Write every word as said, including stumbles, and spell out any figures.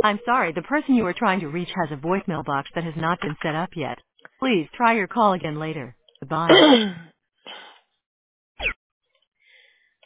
I'm sorry, the person you are trying to reach has a voicemail box that has not been set up yet. Please try your call again later. Goodbye.